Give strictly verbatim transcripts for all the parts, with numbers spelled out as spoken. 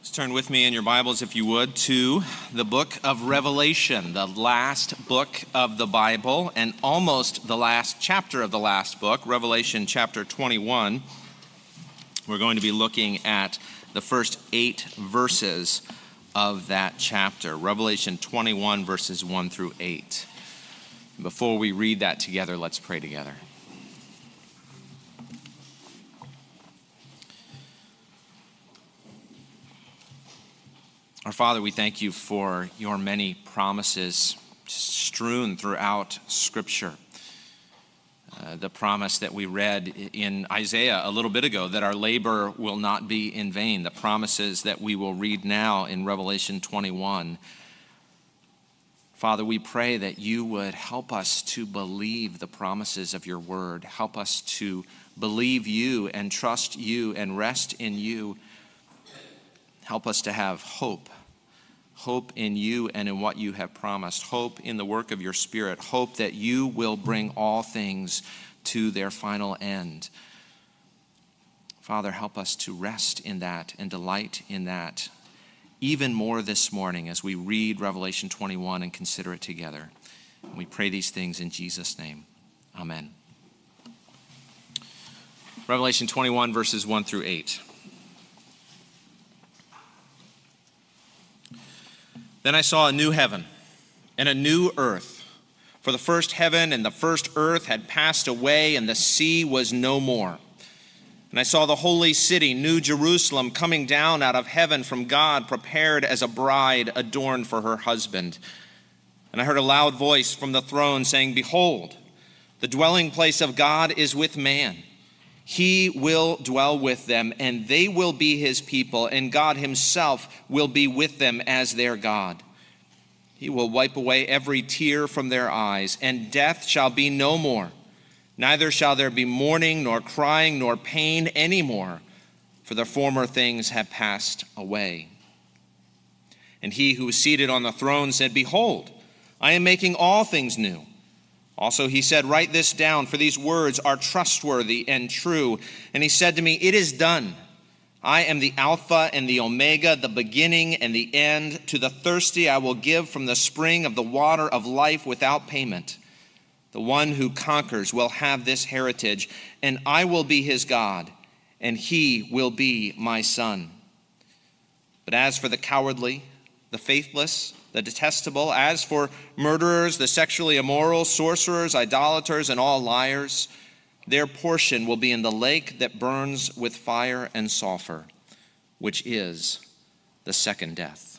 Turn with me in your Bibles, if you would, to the book of Revelation, the last book of the Bible, and almost the last chapter of the last book, Revelation chapter twenty-one. We're going to be looking at the first eight verses of that chapter, Revelation twenty-one, verses one through eight. Before we read that together, let's pray together. Our Father, we thank you for your many promises strewn throughout Scripture. Uh, the promise that we read in Isaiah a little bit ago, that our labor will not be in vain. The promises that we will read now in Revelation twenty-one. Father, we pray that you would help us to believe the promises of your word. Help us to believe you and trust you and rest in you. Help us to have hope. Hope in you and in what you have promised. Hope in the work of your Spirit. Hope that you will bring all things to their final end. Father, help us to rest in that and delight in that even more this morning as we read Revelation twenty-one and consider it together. We pray these things in Jesus' name. Amen. Revelation twenty-one, verses one through eight. Then I saw a new heaven and a new earth, for the first heaven and the first earth had passed away, and the sea was no more. And I saw the holy city, New Jerusalem, coming down out of heaven from God, prepared as a bride adorned for her husband. And I heard a loud voice from the throne saying, "Behold, the dwelling place of God is with man. He will dwell with them, and they will be his people, and God himself will be with them as their God. He will wipe away every tear from their eyes, and death shall be no more. Neither shall there be mourning, nor crying, nor pain any more, for the former things have passed away." And he who was seated on the throne said, "Behold, I am making all things new." Also he said, "Write this down, for these words are trustworthy and true." And he said to me, "It is done. I am the Alpha and the Omega, the beginning and the end. To the thirsty I will give from the spring of the water of life without payment. The one who conquers will have this heritage, and I will be his God, and he will be my son. But as for the cowardly, the faithless, the detestable, as for murderers, the sexually immoral, sorcerers, idolaters, and all liars, their portion will be in the lake that burns with fire and sulfur, which is the second death."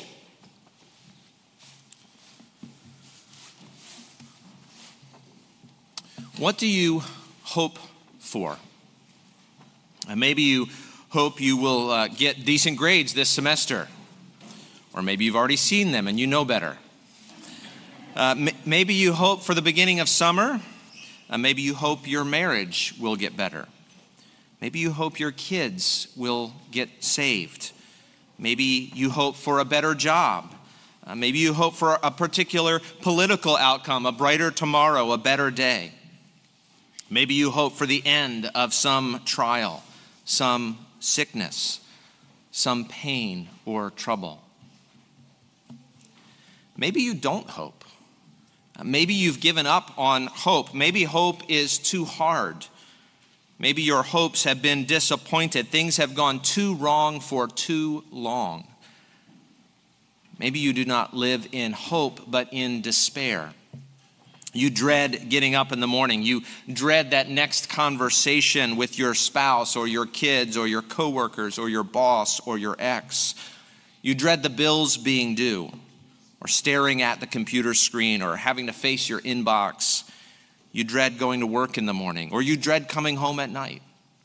What do you hope for? Uh, maybe you hope you will uh, get decent grades this semester. Or maybe you've already seen them and you know better. Uh, m- maybe you hope for the beginning of summer. Uh, maybe you hope your marriage will get better. Maybe you hope your kids will get saved. Maybe you hope for a better job. Uh, maybe you hope for a particular political outcome, a brighter tomorrow, a better day. Maybe you hope for the end of some trial, some sickness, some pain or trouble. Maybe you don't hope. Maybe you've given up on hope. Maybe hope is too hard. Maybe your hopes have been disappointed. Things have gone too wrong for too long. Maybe you do not live in hope, but in despair. You dread getting up in the morning. You dread that next conversation with your spouse or your kids or your coworkers or your boss or your ex. You dread the bills being due, or staring at the computer screen, or having to face your inbox. You dread going to work in the morning, or you dread coming home at night.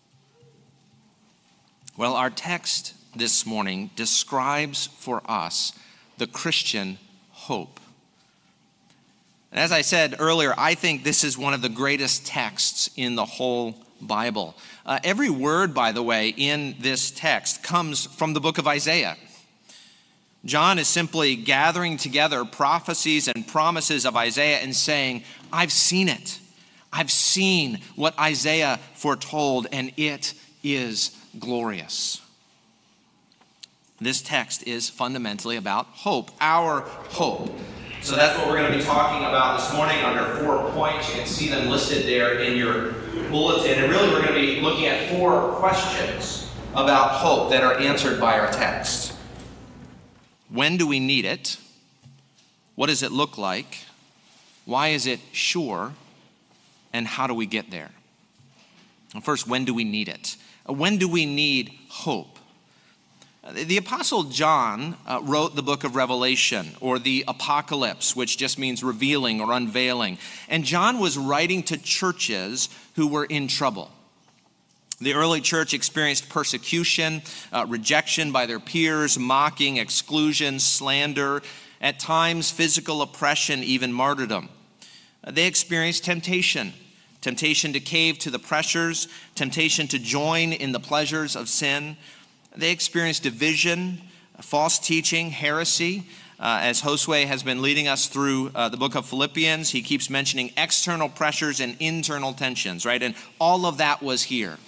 Well, our text this morning describes for us the Christian hope. And as I said earlier, I think this is one of the greatest texts in the whole Bible. Uh, every word, by the way, in this text comes from the book of Isaiah. John is simply gathering together prophecies and promises of Isaiah and saying, I've seen it. I've seen what Isaiah foretold, and it is glorious. This text is fundamentally about hope, our hope. So that's what we're going to be talking about this morning under four points. You can see them listed there in your bulletin. And really we're going to be looking at four questions about hope that are answered by our text. When do we need it? What does it look like? Why is it sure? And how do we get there? First, when do we need it? When do we need hope? The Apostle John uh, wrote the book of Revelation, or the Apocalypse, which just means revealing or unveiling. And John was writing to churches who were in trouble. The early church experienced persecution, uh, rejection by their peers, mocking, exclusion, slander, at times physical oppression, even martyrdom. Uh, they experienced temptation. Temptation to cave to the pressures, temptation to join in the pleasures of sin. They experienced division, false teaching, heresy. Uh, as Josue has been leading us through uh, the book of Philippians, he keeps mentioning external pressures and internal tensions, right? And all of that was here.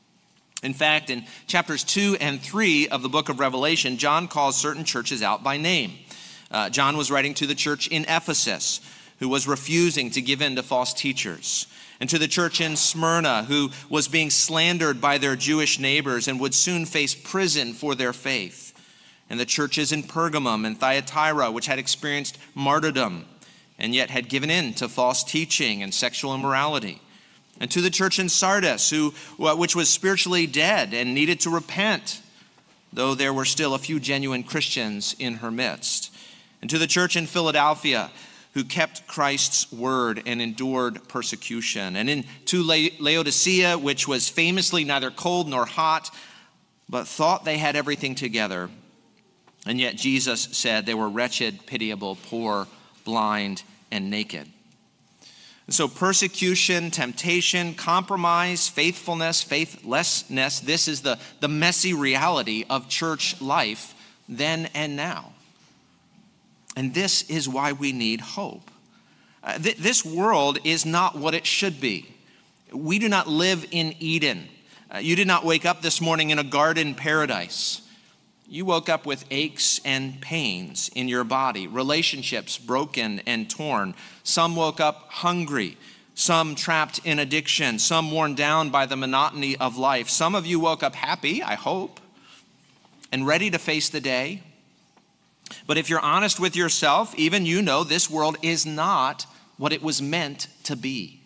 In fact, in chapters two and three of the book of Revelation, John calls certain churches out by name. Uh, John was writing to the church in Ephesus, who was refusing to give in to false teachers, and to the church in Smyrna, who was being slandered by their Jewish neighbors and would soon face prison for their faith, and the churches in Pergamum and Thyatira, which had experienced martyrdom and yet had given in to false teaching and sexual immorality, and to the church in Sardis, who, which was spiritually dead and needed to repent, though there were still a few genuine Christians in her midst, and to the church in Philadelphia, who kept Christ's word and endured persecution, and in to Laodicea, which was famously neither cold nor hot, but thought they had everything together. And yet Jesus said they were wretched, pitiable, poor, blind, and naked. And so persecution, temptation, compromise, faithfulness, faithlessness, this is the, the messy reality of church life then and now. And this is why we need hope. Uh, th- this world is not what it should be. We do not live in Eden. Uh, you did not wake up this morning in a garden paradise. You woke up with aches and pains in your body, relationships broken and torn. Some woke up hungry, some trapped in addiction, some worn down by the monotony of life. Some of you woke up happy, I hope, and ready to face the day. But if you're honest with yourself, even you know this world is not what it was meant to be.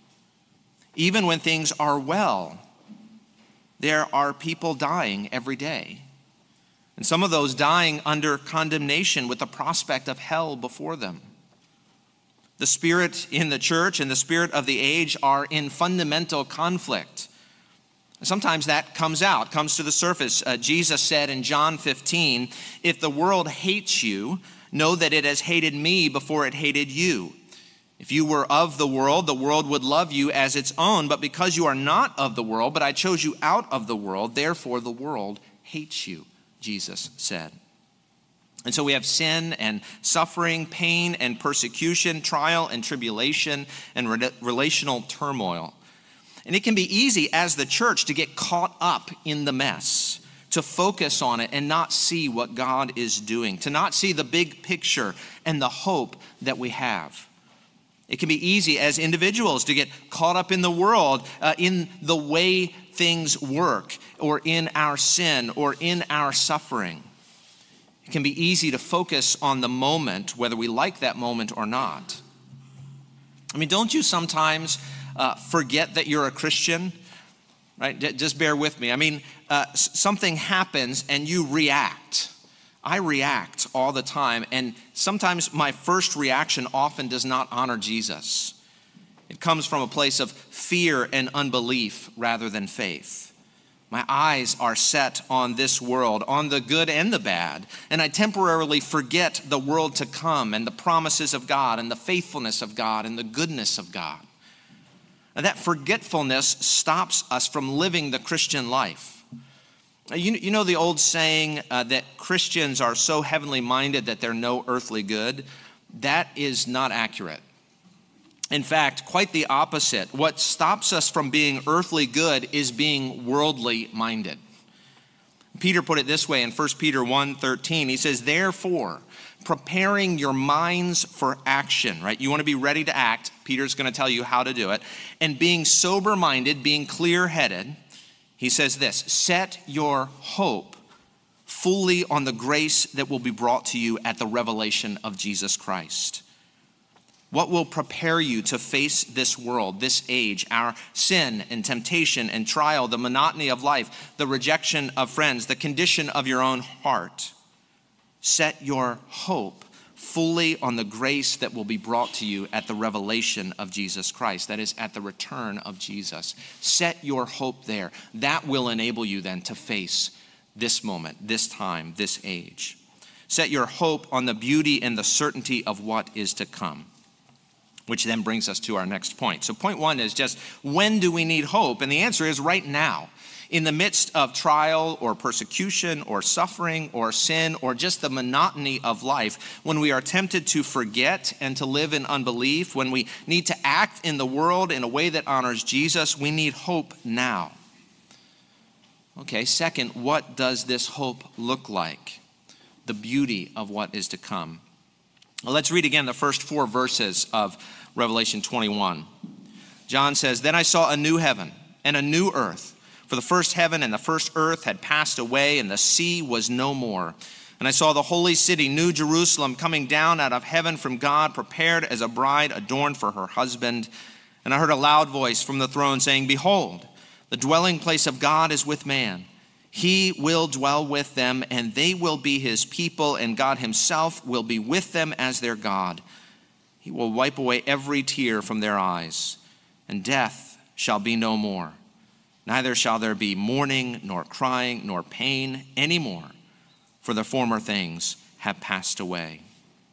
Even when things are well, there are people dying every day. And some of those dying under condemnation with the prospect of hell before them. The spirit in the church and the spirit of the age are in fundamental conflict. Sometimes that comes out, comes to the surface. Uh, Jesus said in John fifteen, if the world hates you, know that it has hated me before it hated you. If you were of the world, the world would love you as its own. But because you are not of the world, but I chose you out of the world, therefore the world hates you, Jesus said. And so we have sin and suffering, pain and persecution, trial and tribulation, and re- relational turmoil. And it can be easy as the church to get caught up in the mess, to focus on it and not see what God is doing, to not see the big picture and the hope that we have. It can be easy as individuals to get caught up in the world, uh, in the way things work, or in our sin, or in our suffering. It can be easy to focus on the moment, whether we like that moment or not. I mean, don't you sometimes Uh, forget that you're a Christian, right? D- just bear with me. I mean, uh, s- something happens and you react. I react all the time, and sometimes my first reaction often does not honor Jesus. It comes from a place of fear and unbelief rather than faith. My eyes are set on this world, on the good and the bad, and I temporarily forget the world to come and the promises of God and the faithfulness of God and the goodness of God. And that forgetfulness stops us from living the Christian life. You, you know the old saying uh, that Christians are so heavenly minded that they're no earthly good? That is not accurate. In fact, quite the opposite. What stops us from being earthly good is being worldly minded. Peter put it this way in First Peter one thirteen. He says, therefore, preparing your minds for action, right? You want to be ready to act. Peter's going to tell you how to do it. And being sober-minded, being clear-headed, he says this, set your hope fully on the grace that will be brought to you at the revelation of Jesus Christ. What will prepare you to face this world, this age, our sin and temptation and trial, the monotony of life, the rejection of friends, the condition of your own heart? Set your hope fully on the grace that will be brought to you at the revelation of Jesus Christ. That is, at the return of Jesus. Set your hope there. That will enable you then to face this moment, this time, this age. Set your hope on the beauty and the certainty of what is to come. Which then brings us to our next point. So point one is just, when do we need hope? And the answer is right now. In the midst of trial or persecution or suffering or sin or just the monotony of life, when we are tempted to forget and to live in unbelief, when we need to act in the world in a way that honors Jesus, we need hope now. Okay, second, what does this hope look like? The beauty of what is to come. Well, let's read again the first four verses of Revelation twenty-one. John says, then I saw a new heaven and a new earth. For the first heaven and the first earth had passed away, and the sea was no more. And I saw the holy city, New Jerusalem, coming down out of heaven from God, prepared as a bride adorned for her husband. And I heard a loud voice from the throne saying, behold, the dwelling place of God is with man. He will dwell with them, and they will be his people, and God himself will be with them as their God. He will wipe away every tear from their eyes, and death shall be no more. Neither shall there be mourning, nor crying, nor pain any more, for the former things have passed away.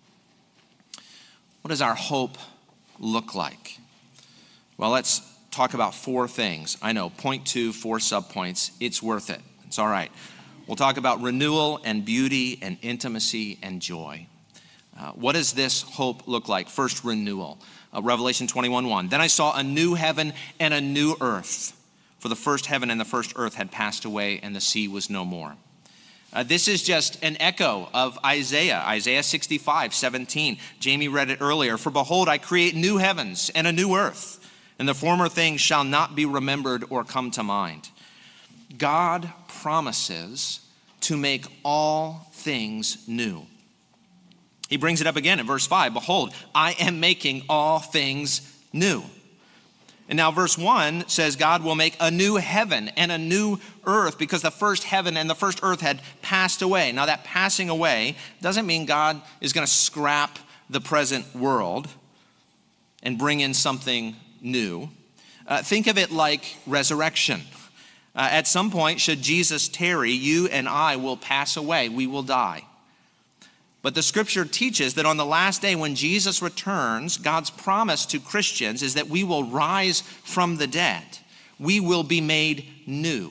What does our hope look like? Well, let's talk about four things. I know, point two, four subpoints. It's worth it. It's all right. We'll talk about renewal and beauty and intimacy and joy. Uh, what does this hope look like? First, renewal. Uh, Revelation twenty-one one. Then I saw a new heaven and a new earth. For the first heaven and the first earth had passed away, and the sea was no more. Uh, this is just an echo of Isaiah, Isaiah sixty-five seventeen. Jamie read it earlier. For behold, I create new heavens and a new earth, and the former things shall not be remembered or come to mind. God promises to make all things new. He brings it up again in verse five. Behold, I am making all things new. And now verse one says God will make a new heaven and a new earth because the first heaven and the first earth had passed away. Now that passing away doesn't mean God is going to scrap the present world and bring in something new. Uh, think of it like resurrection. Uh, at some point, should Jesus tarry, you and I will pass away. We will die. But the scripture teaches that on the last day when Jesus returns, God's promise to Christians is that we will rise from the dead. We will be made new.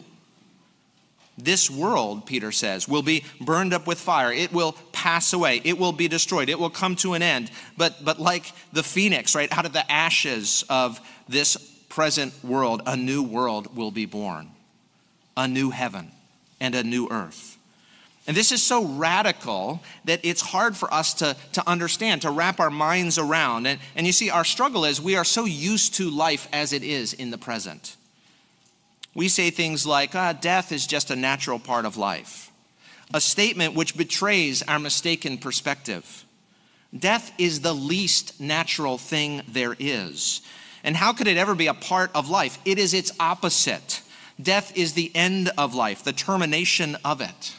This world, Peter says, will be burned up with fire. It will pass away. It will be destroyed. It will come to an end. But, but like the phoenix, right, out of the ashes of this present world, a new world will be born. A new heaven and a new earth. And this is so radical that it's hard for us to, to understand, to wrap our minds around. And, and you see, our struggle is we are so used to life as it is in the present. We say things like, ah, death is just a natural part of life. A statement which betrays our mistaken perspective. Death is the least natural thing there is. And how could it ever be a part of life? It is its opposite. Death is the end of life, the termination of it.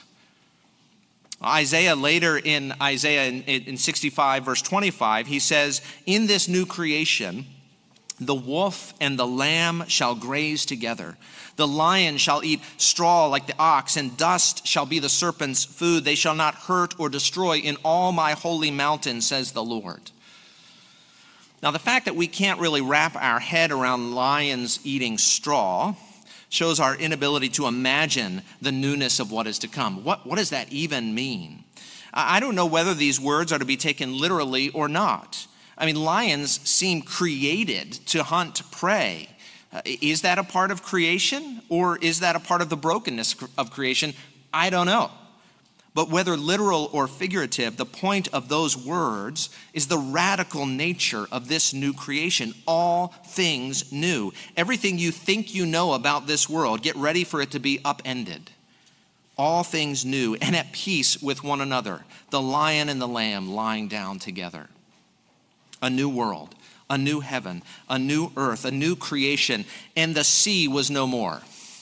Isaiah later in Isaiah in, in sixty-five verse twenty-five, he says, in this new creation, the wolf and the lamb shall graze together. The lion shall eat straw like the ox, and dust shall be the serpent's food. They shall not hurt or destroy in all my holy mountain, says the Lord. Now, the fact that we can't really wrap our head around lions eating straw shows our inability to imagine the newness of what is to come. What, what does that even mean? I don't know whether these words are to be taken literally or not. I mean, lions seem created to hunt prey. Uh, is that a part of creation, or is that a part of the brokenness of creation? I don't know. But whether literal or figurative, the point of those words is the radical nature of this new creation. All things new. Everything you think you know about this world, get ready for it to be upended. All things new and at peace with one another. The lion and the lamb lying down together. A new world, a new heaven, a new earth, a new creation, and the sea was no more.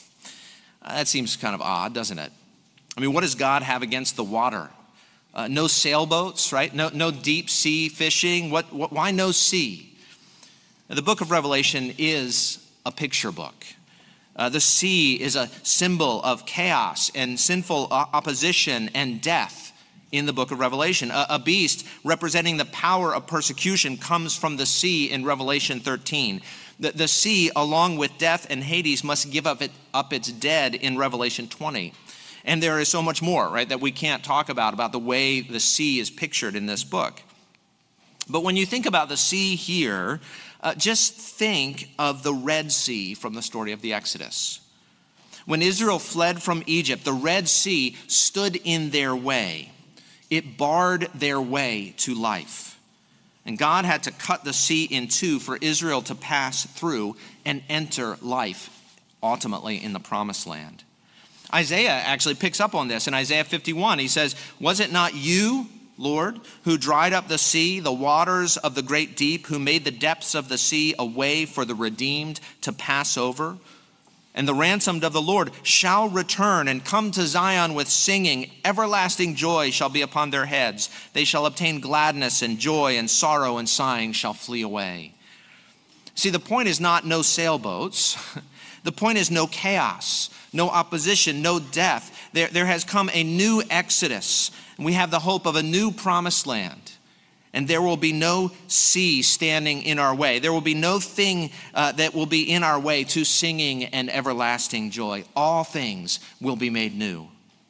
That seems kind of odd, doesn't it? I mean, what does God have against the water? Uh, no sailboats, right? No, no deep sea fishing. What, what, why no sea? The book of Revelation is a picture book. Uh, the sea is a symbol of chaos and sinful opposition and death in the book of Revelation. A, a beast representing the power of persecution comes from the sea in Revelation thirteen. The, the sea, along with death and Hades, must give up, it, up its dead in Revelation twenty. And there is so much more, right, that we can't talk about, about the way the sea is pictured in this book. But when you think about the sea here, uh, just think of the Red Sea from the story of the Exodus. When Israel fled from Egypt, the Red Sea stood in their way. It barred their way to life. And God had to cut the sea in two for Israel to pass through and enter life, ultimately in the promised land. Isaiah actually picks up on this in Isaiah fifty-one. He says, "Was it not you, Lord, who dried up the sea, the waters of the great deep, who made the depths of the sea a way for the redeemed to pass over? And the ransomed of the Lord shall return and come to Zion with singing. Everlasting joy shall be upon their heads. They shall obtain gladness and joy, and sorrow and sighing shall flee away." See, the point is not no sailboats. The point is no chaos, no opposition, no death. There, there has come a new exodus. And we have the hope of a new promised land. And there will be no sea standing in our way. There will be no thing uh, that will be in our way to singing and everlasting joy. All things will be made new.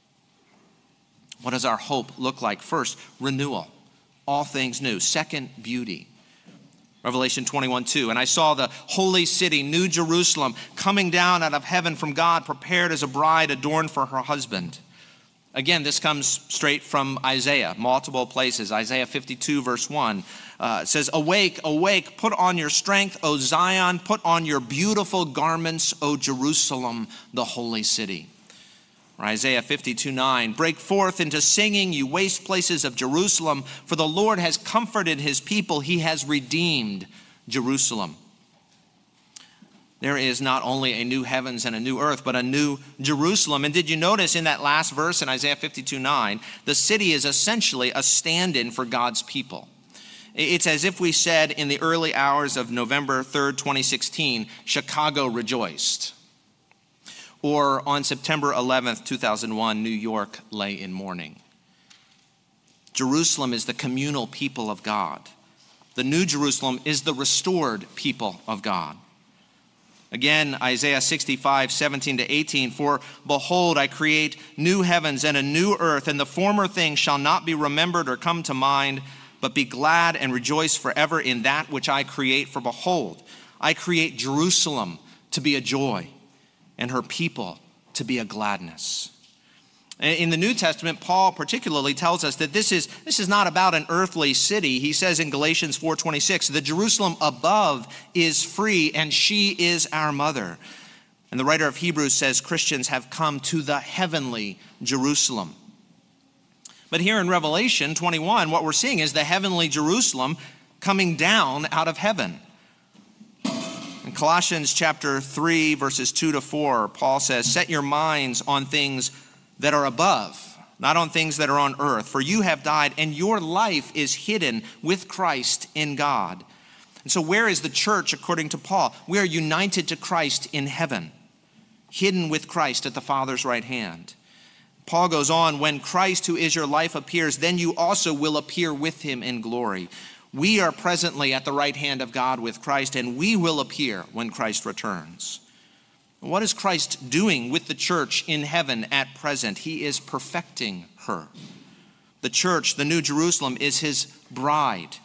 What does our hope look like? First, renewal. All things new. Second, beauty. Revelation twenty-one two, "And I saw the holy city, New Jerusalem, coming down out of heaven from God, prepared as a bride adorned for her husband." Again, this comes straight from Isaiah, multiple places. Isaiah fifty-two verse one uh, says, "Awake, awake, put on your strength, O Zion, put on your beautiful garments, O Jerusalem, the holy city." Or Isaiah fifty-two nine, "Break forth into singing, you waste places of Jerusalem, for the Lord has comforted his people. He has redeemed Jerusalem." There is not only a new heavens and a new earth, but a new Jerusalem. And did you notice in that last verse in Isaiah fifty-two nine, the city is essentially a stand-in for God's people. It's as if we said in the early hours of November third, twenty sixteen, Chicago rejoiced. Or on September eleventh, two thousand one, New York lay in mourning. Jerusalem is the communal people of God. The New Jerusalem is the restored people of God. Again, Isaiah sixty-five seventeen to eighteen, "For behold, I create new heavens and a new earth, and the former things shall not be remembered or come to mind, but be glad and rejoice forever in that which I create. For behold, I create Jerusalem to be a joy, and her people to be a gladness." In the New Testament, Paul particularly tells us that this is, this is not about an earthly city. He says in Galatians four twenty-six, "The Jerusalem above is free, and she is our mother." And the writer of Hebrews says Christians have come to the heavenly Jerusalem. But here in Revelation twenty-one, what we're seeing is the heavenly Jerusalem coming down out of heaven. In Colossians chapter three, verses two to four, Paul says, "Set your minds on things that are above, not on things that are on earth. For you have died, and your life is hidden with Christ in God." And so where is the church according to Paul? We are united to Christ in heaven, hidden with Christ at the Father's right hand. Paul goes on, "When Christ, who is your life, appears, then you also will appear with him in glory." We are presently at the right hand of God with Christ, and we will appear when Christ returns. What is Christ doing with the church in heaven at present? He is perfecting her. The church, the New Jerusalem, is his bride.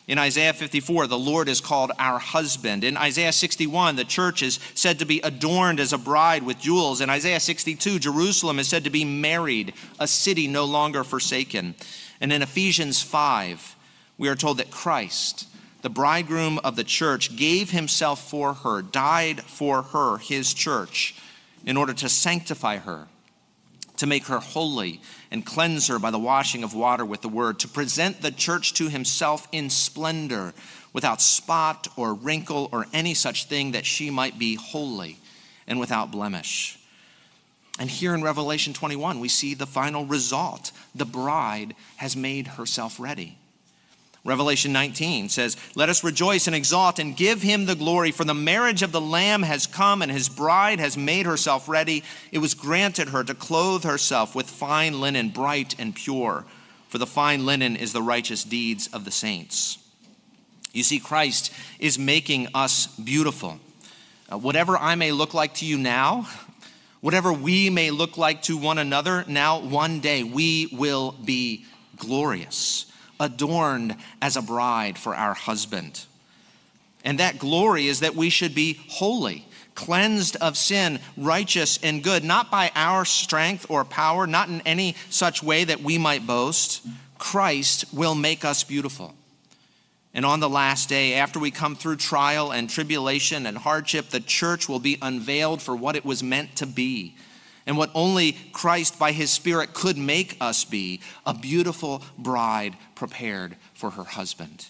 In Isaiah fifty-four, the Lord is called our husband. In Isaiah sixty-one, the church is said to be adorned as a bride with jewels. In Isaiah sixty-two, Jerusalem is said to be married, a city no longer forsaken. And in Ephesians five, we are told that Christ, the bridegroom of the church, gave himself for her, died for her, his church, in order to sanctify her, to make her holy and cleanse her by the washing of water with the word, to present the church to himself in splendor, without spot or wrinkle or any such thing, that she might be holy and without blemish. And here in Revelation twenty-one, we see the final result. The bride has made herself ready. Revelation nineteen says, "Let us rejoice and exalt and give him the glory, for the marriage of the Lamb has come and his bride has made herself ready. It was granted her to clothe herself with fine linen, bright and pure, for the fine linen is the righteous deeds of the saints." You see, Christ is making us beautiful. Uh, whatever I may look like to you now, whatever we may look like to one another now, one day we will be glorious, adorned as a bride for our husband. And that glory is that we should be holy, cleansed of sin, righteous and good, not by our strength or power, not in any such way that we might boast. Christ will make us beautiful. And on the last day, after we come through trial and tribulation and hardship, the church will be unveiled for what it was meant to be, and what only Christ by his Spirit could make us be, a beautiful bride prepared for her husband.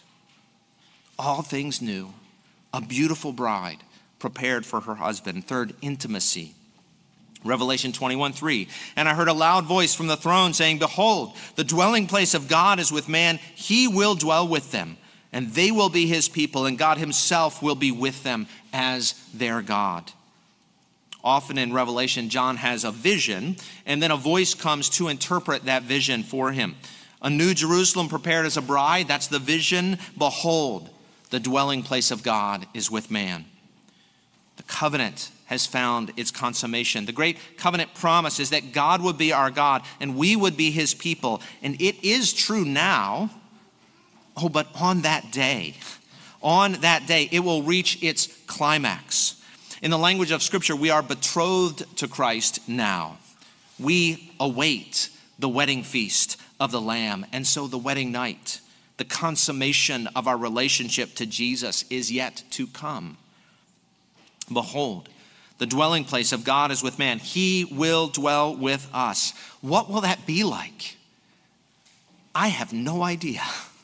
All things new, a beautiful bride prepared for her husband. Third, intimacy. Revelation twenty-one three, "And I heard a loud voice from the throne saying, 'Behold, the dwelling place of God is with man. He will dwell with them, and they will be his people, and God himself will be with them as their God.'" Often in Revelation, John has a vision, and then a voice comes to interpret that vision for him. A new Jerusalem prepared as a bride, that's the vision. Behold, the dwelling place of God is with man. The covenant has found its consummation. The great covenant promise is that God would be our God, and we would be his people. And it is true now. Oh, but on that day, on that day, it will reach its climax. In the language of Scripture, we are betrothed to Christ now. We await the wedding feast of the Lamb, and so the wedding night, the consummation of our relationship to Jesus, is yet to come. Behold, the dwelling place of God is with man. He will dwell with us. What will that be like? I have no idea.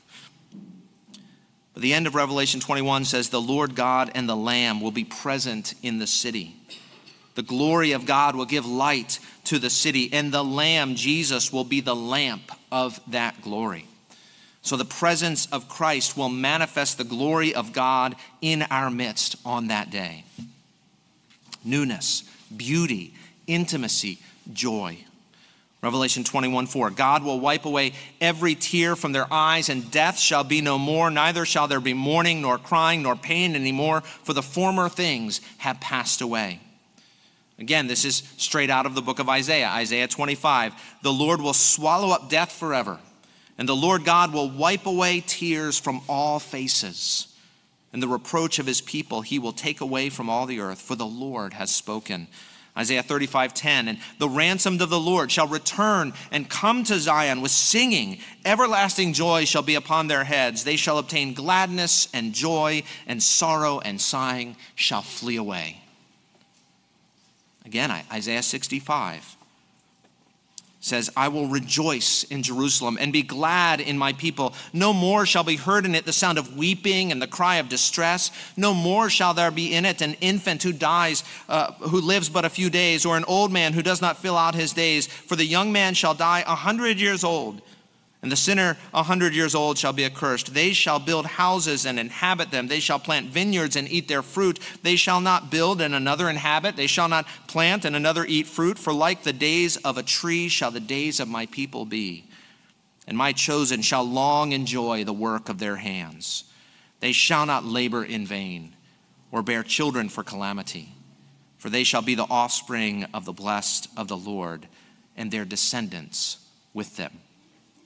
But the end of Revelation twenty-one says the Lord God and the Lamb will be present in the city. The glory of God will give light to the city, and the Lamb, Jesus, will be the lamp of that glory. So the presence of Christ will manifest the glory of God in our midst on that day. Newness, beauty, intimacy, joy. Revelation twenty-one four, "God will wipe away every tear from their eyes, and death shall be no more. Neither shall there be mourning, nor crying, nor pain anymore, for the former things have passed away." Again, this is straight out of the book of Isaiah. Isaiah twenty-five, "The Lord will swallow up death forever, and the Lord God will wipe away tears from all faces. And the reproach of his people he will take away from all the earth, for the Lord has spoken." Isaiah thirty-five ten, "And the ransomed of the Lord shall return and come to Zion with singing. Everlasting joy shall be upon their heads. They shall obtain gladness and joy, and sorrow and sighing shall flee away." Again, Isaiah sixty-five says, "I will rejoice in Jerusalem and be glad in my people. No more shall be heard in it the sound of weeping and the cry of distress. No more shall there be in it an infant who dies, uh, who lives but a few days, or an old man who does not fill out his days. For the young man shall die a hundred years old, and the sinner a hundred years old shall be accursed. They shall build houses and inhabit them. They shall plant vineyards and eat their fruit. They shall not build and another inhabit. They shall not plant and another eat fruit. For like the days of a tree shall the days of my people be. And my chosen shall long enjoy the work of their hands. They shall not labor in vain or bear children for calamity. For they shall be the offspring of the blessed of the Lord, and their descendants with them."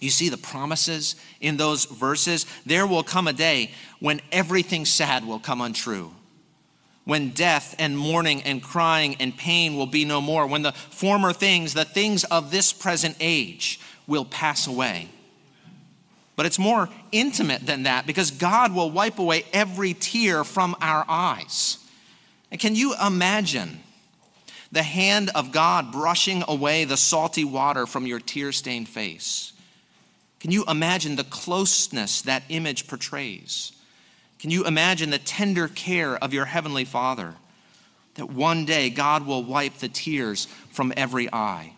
You see the promises in those verses? There will come a day when everything sad will come untrue. When death and mourning and crying and pain will be no more. When the former things, the things of this present age, will pass away. But it's more intimate than that, because God will wipe away every tear from our eyes. And can you imagine the hand of God brushing away the salty water from your tear-stained face? Can you imagine the closeness that image portrays? Can you imagine the tender care of your heavenly Father, that one day God will wipe the tears from every eye?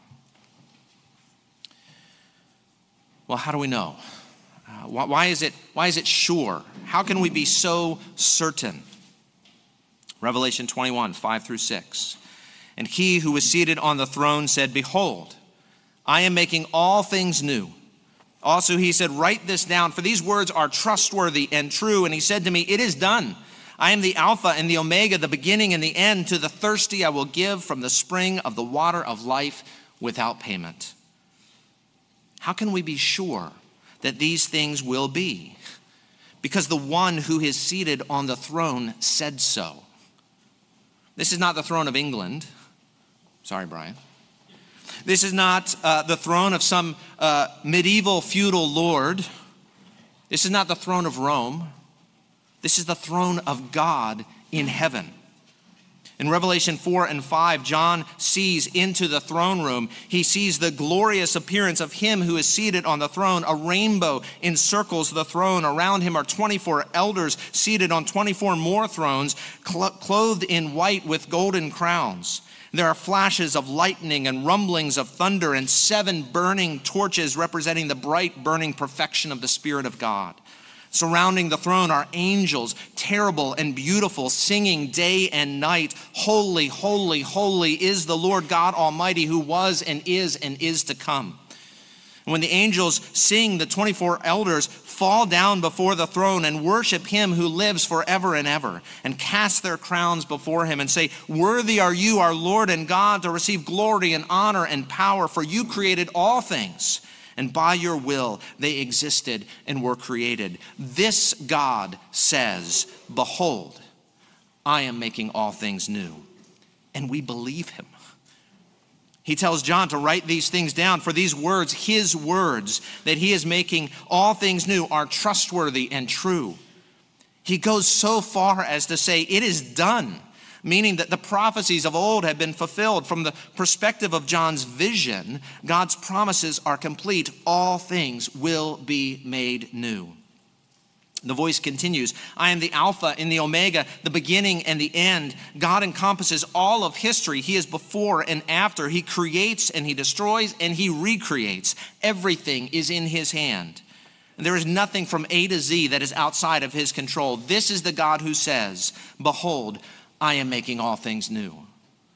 Well, how do we know? Uh, why, why is it, why is it sure? How can we be so certain? Revelation twenty-one, five through six. And he who was seated on the throne said, "Behold, I am making all things new." Also, he said, "Write this down, for these words are trustworthy and true." And he said to me, "It is done. I am the Alpha and the Omega, the beginning and the end. To the thirsty I will give from the spring of the water of life without payment." How can we be sure that these things will be? Because the one who is seated on the throne said so. This is not the throne of England. Sorry, Brian. This is not uh, the throne of some uh, medieval feudal lord. This is not the throne of Rome. This is the throne of God in heaven. In Revelation four and five, John sees into the throne room. He sees the glorious appearance of him who is seated on the throne. A rainbow encircles the throne. Around him are twenty-four elders seated on twenty-four more thrones, cl- clothed in white with golden crowns. There are flashes of lightning and rumblings of thunder and seven burning torches representing the bright burning perfection of the Spirit of God. Surrounding the throne are angels, terrible and beautiful, singing day and night, "Holy, holy, holy is the Lord God Almighty, who was and is and is to come." And when the angels sing, the twenty-four elders fall down before the throne and worship him who lives forever and ever, and cast their crowns before him and say, "Worthy are you, our Lord and God, to receive glory and honor and power, for you created all things, and by your will they existed and were created." This God says, "Behold, I am making all things new." And we believe him. He tells John to write these things down, for these words, his words, that he is making all things new, are trustworthy and true. He goes so far as to say, "It is done," meaning that the prophecies of old have been fulfilled. From the perspective of John's vision, God's promises are complete. All things will be made new. The voice continues, "I am the Alpha and the Omega, the beginning and the end." God encompasses all of history. He is before and after. He creates and he destroys and he recreates. Everything is in his hand. There is nothing from A to Z that is outside of his control. This is the God who says, "Behold, I am making all things new."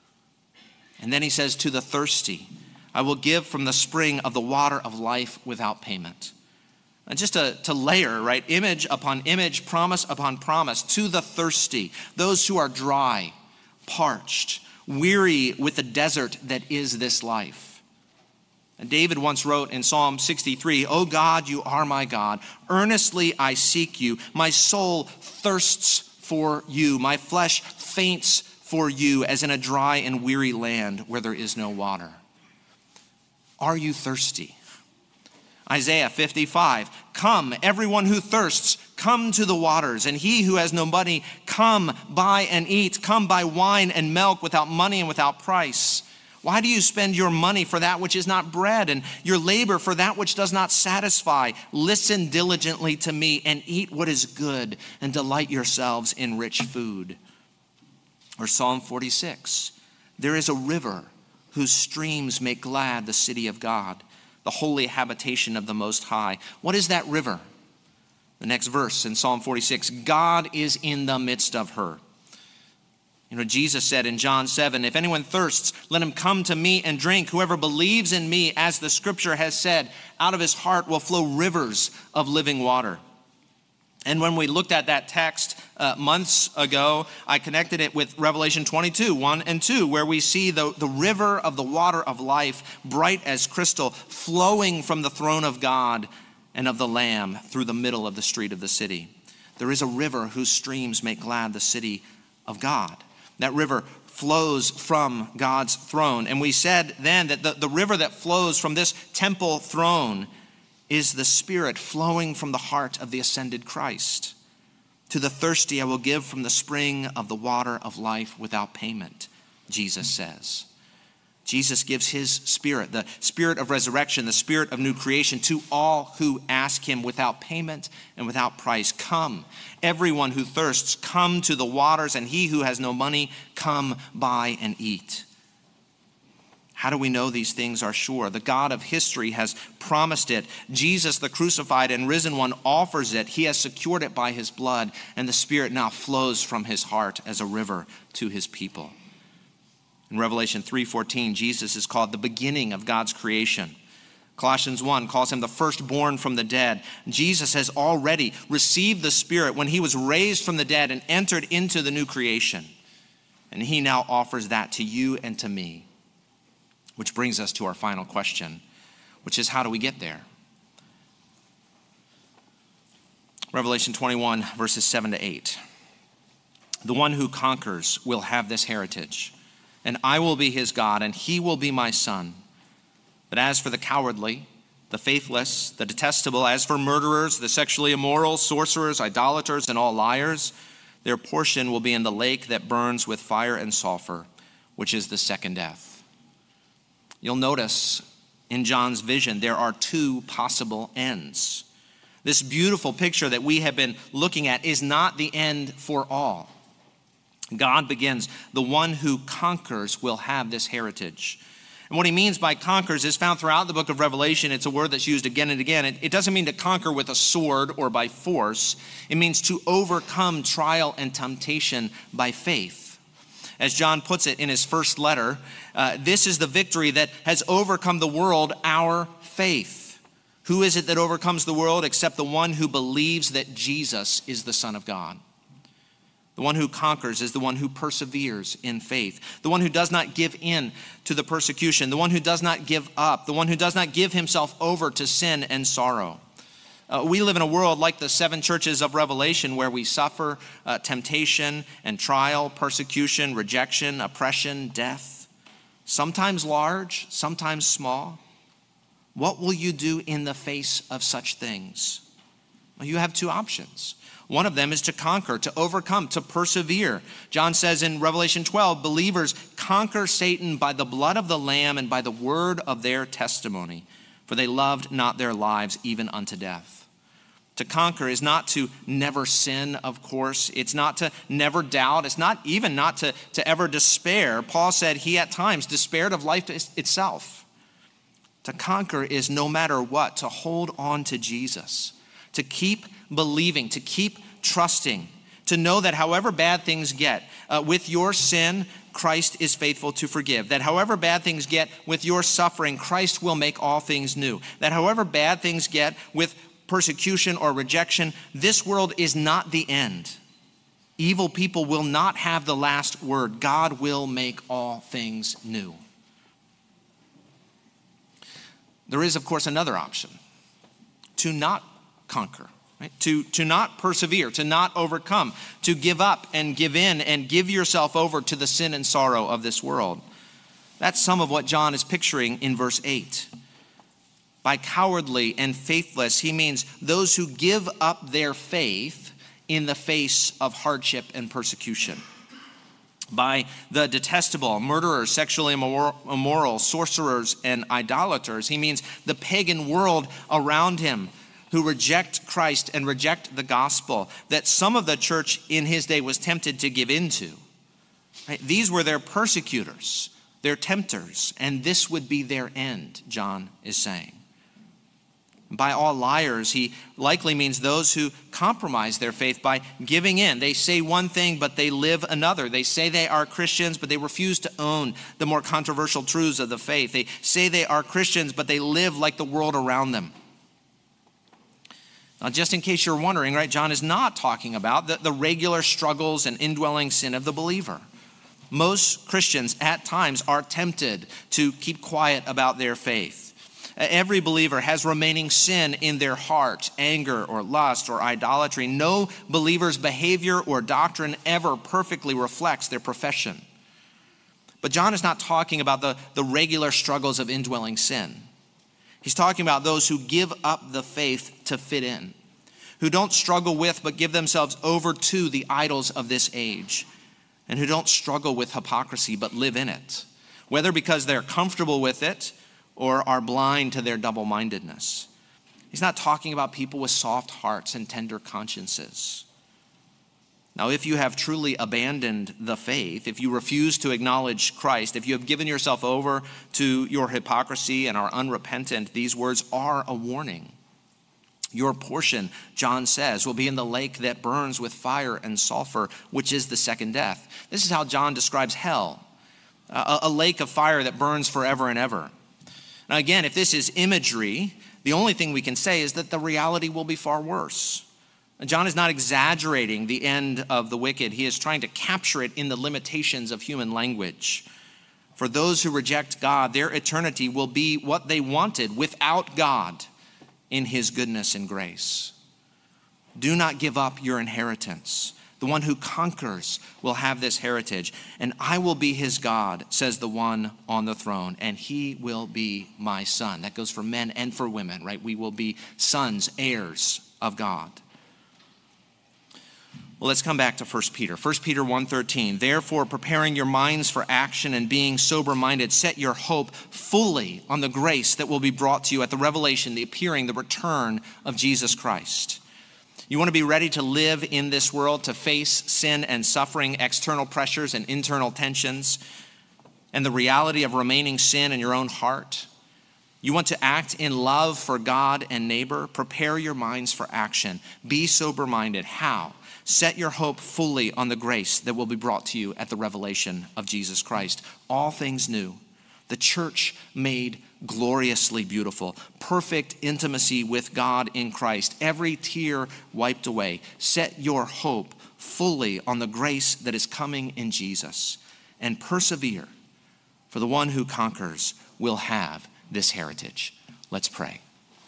And then he says, "To the thirsty, I will give from the spring of the water of life without payment." And just to, to layer, right, image upon image, promise upon promise, to the thirsty, those who are dry, parched, weary with the desert that is this life. And David once wrote in Psalm sixty-three, "O God, you are my God. Earnestly I seek you. My soul thirsts for you. My flesh faints for you, as in a dry and weary land where there is no water." Are you thirsty? Isaiah fifty-five, "Come, everyone who thirsts, come to the waters, and he who has no money, come buy and eat. Come buy wine and milk without money and without price. Why do you spend your money for that which is not bread, and your labor for that which does not satisfy? Listen diligently to me and eat what is good, and delight yourselves in rich food." Or Psalm forty-six, "There is a river whose streams make glad the city of God, the holy habitation of the Most High." What is that river? The next verse in Psalm forty-six, "God is in the midst of her." You know, Jesus said in John seven, "If anyone thirsts, let him come to me and drink. Whoever believes in me, as the scripture has said, out of his heart will flow rivers of living water." And when we looked at that text uh, months ago, I connected it with Revelation twenty-two, one and two, where we see the, the river of the water of life, bright as crystal, flowing from the throne of God and of the Lamb through the middle of the street of the city. There is a river whose streams make glad the city of God. That river flows from God's throne. And we said then that the, the river that flows from this temple throne is the Spirit flowing from the heart of the ascended Christ. To the thirsty I will give from the spring of the water of life without payment, Jesus says. Jesus gives his Spirit, the Spirit of resurrection, the Spirit of new creation, to all who ask him without payment and without price. Come, everyone who thirsts, come to the waters, and he who has no money, come buy and eat. How do we know these things are sure? The God of history has promised it. Jesus, the crucified and risen one, offers it. He has secured it by his blood, and the Spirit now flows from his heart as a river to his people. In Revelation three fourteen, Jesus is called the beginning of God's creation. Colossians one calls him the firstborn from the dead. Jesus has already received the Spirit when he was raised from the dead and entered into the new creation. And he now offers that to you and to me. Which brings us to our final question, which is, how do we get there? Revelation twenty-one, verses seven to eight. The one who conquers will have this heritage, and I will be his God, and he will be my son. But as for the cowardly, the faithless, the detestable, as for murderers, the sexually immoral, sorcerers, idolaters, and all liars, their portion will be in the lake that burns with fire and sulfur, which is the second death. You'll notice in John's vision, there are two possible ends. This beautiful picture that we have been looking at is not the end for all. God begins, the one who conquers will have this heritage. And what he means by conquers is found throughout the book of Revelation. It's a word that's used again and again. It, it doesn't mean to conquer with a sword or by force. It means to overcome trial and temptation by faith. As John puts it in his first letter, uh, this is the victory that has overcome the world, our faith. Who is it that overcomes the world except the one who believes that Jesus is the Son of God? The one who conquers is the one who perseveres in faith, the one who does not give in to the persecution, the one who does not give up, the one who does not give himself over to sin and sorrow. Uh, we live in a world like the seven churches of Revelation where we suffer uh, temptation and trial, persecution, rejection, oppression, death, sometimes large, sometimes small. What will you do in the face of such things? Well, you have two options. One of them is to conquer, to overcome, to persevere. John says in Revelation twelve, believers conquer Satan by the blood of the Lamb and by the word of their testimony, for they loved not their lives even unto death. To conquer is not to never sin, of course. It's not to never doubt. It's not even not to, to ever despair. Paul said he at times despaired of life itself. To conquer is no matter what, to hold on to Jesus, to keep believing, to keep trusting, to know that however bad things get, uh, with your sin, Christ is faithful to forgive. That however bad things get with your suffering, Christ will make all things new. That however bad things get with persecution or rejection, this world is not the end. Evil people will not have the last word. God will make all things new. There is, of course, another option, to not conquer, right? To, to not persevere, to not overcome, to give up and give in and give yourself over to the sin and sorrow of this world. That's some of what John is picturing in verse eight. By cowardly and faithless, he means those who give up their faith in the face of hardship and persecution. By the detestable, murderers, sexually immoral, sorcerers, and idolaters, he means the pagan world around him who reject Christ and reject the gospel that some of the church in his day was tempted to give into. Right? These were their persecutors, their tempters, and this would be their end, John is saying. By all liars, he likely means those who compromise their faith by giving in. They say one thing, but they live another. They say they are Christians, but they refuse to own the more controversial truths of the faith. They say they are Christians, but they live like the world around them. Now, just in case you're wondering, right, John is not talking about the, the regular struggles and indwelling sin of the believer. Most Christians at times are tempted to keep quiet about their faith. Every believer has remaining sin in their heart, anger or lust or idolatry. No believer's behavior or doctrine ever perfectly reflects their profession. But John is not talking about the, the regular struggles of indwelling sin. He's talking about those who give up the faith to fit in, who don't struggle with but give themselves over to the idols of this age, and who don't struggle with hypocrisy but live in it, whether because they're comfortable with it or are blind to their double-mindedness. He's not talking about people with soft hearts and tender consciences. Now, if you have truly abandoned the faith, if you refuse to acknowledge Christ, if you have given yourself over to your hypocrisy and are unrepentant, these words are a warning. Your portion, John says, will be in the lake that burns with fire and sulfur, which is the second death. This is how John describes hell, a, a lake of fire that burns forever and ever. Now again, if this is imagery, the only thing we can say is that the reality will be far worse. John is not exaggerating the end of the wicked. He is trying to capture it in the limitations of human language. For those who reject God, their eternity will be what they wanted without God in his goodness and grace. Do not give up your inheritance. The one who conquers will have this heritage, and I will be his God, says the one on the throne, and he will be my son. That goes for men and for women, right? We will be sons, heirs of God. Well, let's come back to First Peter. First Peter one thirteen, therefore, preparing your minds for action and being sober-minded, set your hope fully on the grace that will be brought to you at the revelation, the appearing, the return of Jesus Christ. You want to be ready to live in this world, to face sin and suffering, external pressures and internal tensions, and the reality of remaining sin in your own heart. You want to act in love for God and neighbor. Prepare your minds for action. Be sober-minded. How? Set your hope fully on the grace that will be brought to you at the revelation of Jesus Christ. All things new. The church made gloriously beautiful. Perfect intimacy with God in Christ. Every tear wiped away. Set your hope fully on the grace that is coming in Jesus. And persevere, for the one who conquers will have this heritage. Let's pray.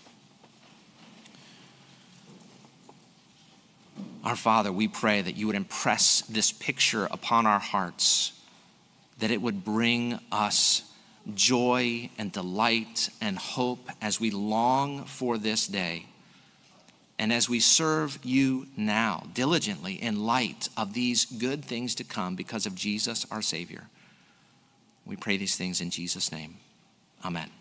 Our Father, we pray that you would impress this picture upon our hearts, that it would bring us joy and delight and hope as we long for this day and as we serve you now diligently in light of these good things to come because of Jesus our Savior. We pray these things in Jesus' name. Amen.